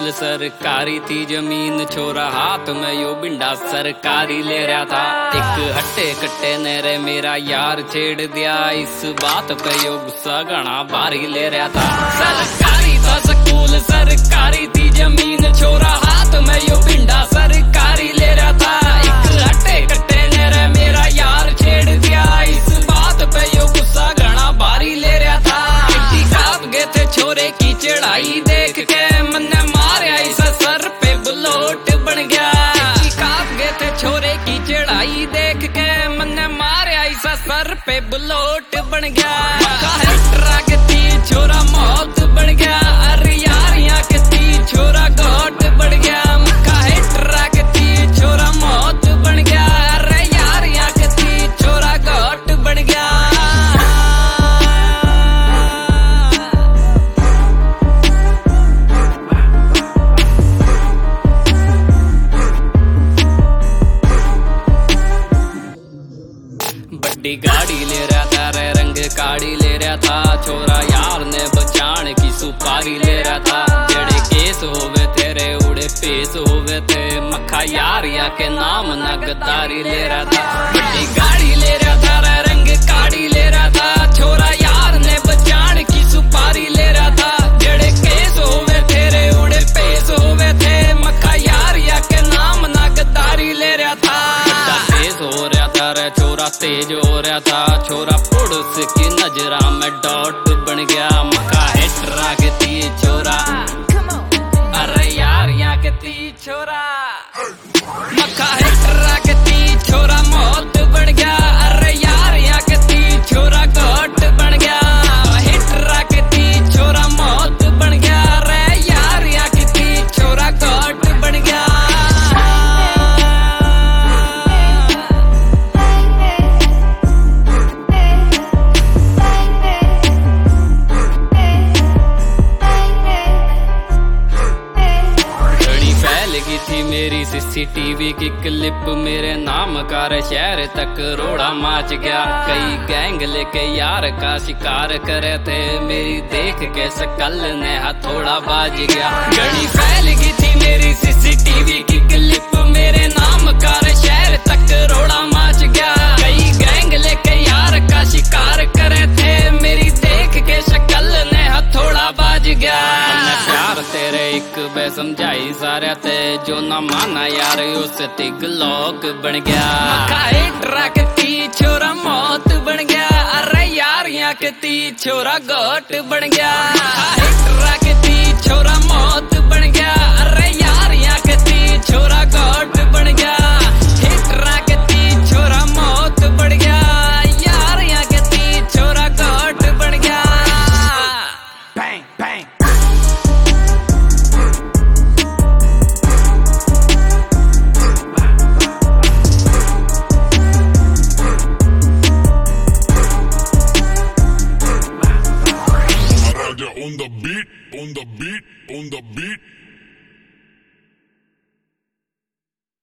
School सरकारी थी जमीन, छोरा हाथ में यो बिंडा सरकारी ले रहा था। एक हट्टे कट्टे ने रे मेरा यार छेड़ दिया, इस बात पे यो गुस्सा घना भारी ले रहा था। सरकारी था स्कूल सरकारी थी जमीन, छोरा हाथ में यो बिंडा सरकारी ले रहा था। एक हट्टे कट्टे ने रे मेरा यार छेड़ दिया, इस बात पे यो गुस्सा घना भारी ले रहा था। काप गए थे छोरे की चढ़ाई देख के, मन्ने मारा इस सर पे बुलोट बन गया। काप गए थे छोरे की चढ़ाई देख के, मन्ने मारा इस सर पे बुलोट बन गया। ट्रक थी छोरा मौत बन गया, अरे यार यहाँ के थी छोरा घोट बढ़ गया। ट्रक थी छोरा मौत बन गया, अरे यार यहाँ के थी छोरा घोट बढ़ गया। बड़ी गाड़ी ले रहा था रे रंग काड़ी ले रहा था, छोरा यार ने बचाने की सुपारी ले रहा था। जेड़े केस होवे थे रे उड़े पेश होवे थे, मक्खा यार या के नाम ना गद्दारी ले रहा था। बड़ी गाड़ी ले रहा था रे रंग काड़ी ले रहा था, छोरा यार ने बचाने की सुपारी ले रहा था। जेड़े केस होवे थे रे उड़े पेश होवे थे, मक्खा यार या के नाम ना गद्दारी ले रहा था। तेज हो रहा था रे छोरा तेज हो रहा था, छोरा पुलिस की नजरा में डॉट बन गया। मक्का हेटरा के ती छोरा, अरे यार यहाँ के ती छोरा। मक्का हेटरा के ती छोरा मौत बन गया, अरे यार यहाँ के ती छोरा घोट बन गया। हेटरा के ती छोरा मौत बन गया, अरे यार यहाँ के ती छोरा घोट बन गया। थी मेरी सीसीटीवी की क्लिप, मेरे नाम का शहर तक रोड़ा माच गया। कई गैंग लेके यार का शिकार करे थे, मेरी देख के शकल ने हथौड़ा बाज गया। घड़ी फैल गई थी मेरी सीसीटीवी की क्लिप, मेरे नाम का शहर तक रोड़ा माच गया। कई गैंग लेके यार का शिकार करे थे, मेरी देख के शकल ने हथौड़ा बाज गया। प्यार तेरे एक बे समझाई सारे थे, जो ना माना यार उससे तिग लोग बन गया। ट्रक थी छोरा मौत बन गया, अरे यार यहाँ के ती छोरा घोट बन गया।